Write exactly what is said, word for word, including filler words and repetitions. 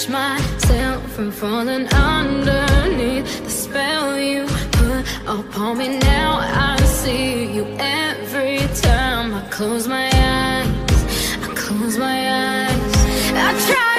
catch myself from falling underneath the spell you put upon me. Now I see you every time I close my eyes, I close my eyes. I try